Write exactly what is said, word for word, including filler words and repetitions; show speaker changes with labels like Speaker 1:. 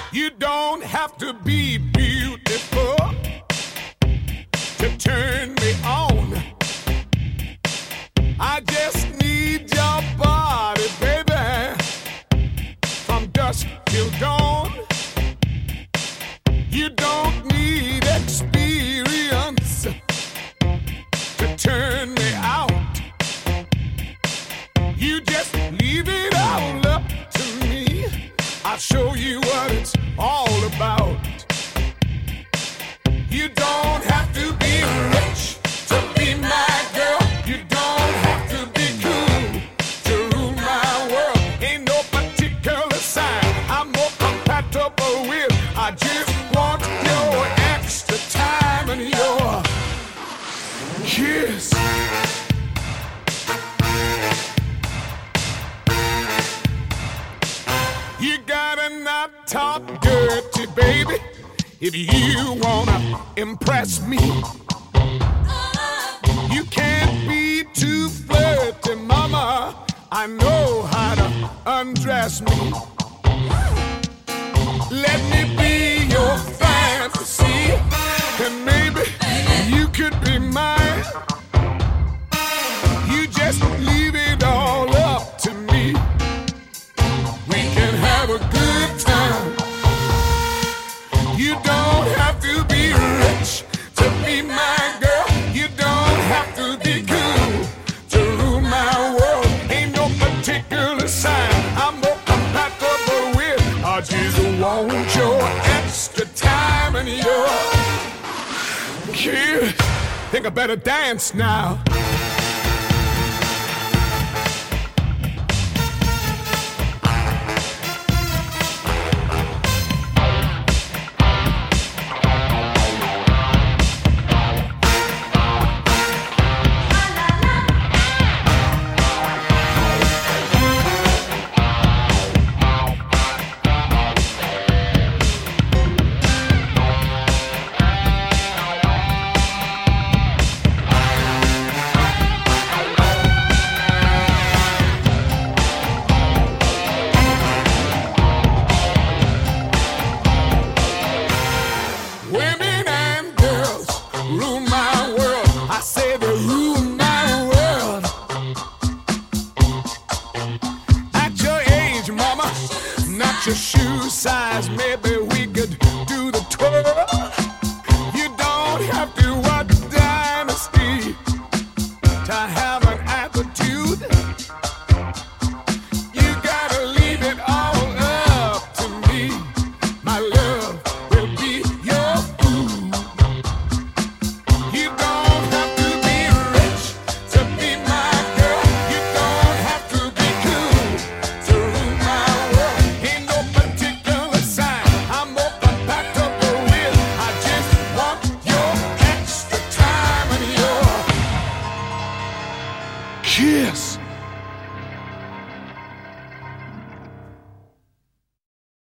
Speaker 1: You don't have to be beautiful to turn me on. I just need your body, baby, from dusk till dawn. You don't need experience to turn me out. You just leave it all up to me. I'll show you what it's all about. You don't have to be rich to be my girl. You don't have to be cool to rule my world. Ain't no particular sign I'm more compatible with. I just want your extra time and your kiss. You gotta not talk dirty, baby, if you wanna impress me. You can't be too flirty, mama. I know how to undress me. Let me be your fantasy, and maybe you could be mine. You just leave it all up to me. We can have a good time. You don't have to be rich to be my girl. You don't have to be cool to rule my world. Ain't no particular sign I'm more compatible with. I just want your extra time and your kiss. Think I better dance now. Your shoe size, maybe we could do the twirl. You don't have to watch Dynasty to have an attitude. You gotta leave it all up to me. My love will be your food. You don't have to be rich to be my girl. You don't have to be cool to rule my world. Ain't no particular sign I'm more compatible with. I just want your extra time and your kiss.